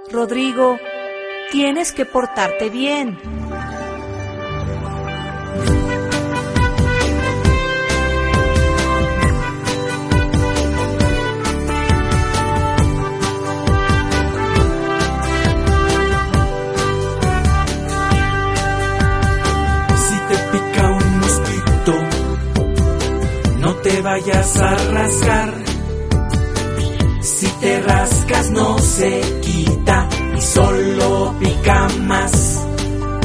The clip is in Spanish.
Rodrigo, tienes que portarte bien. Si te pica un mosquito, no te vayas a rascar. Si te rascas no se quita y solo pica más.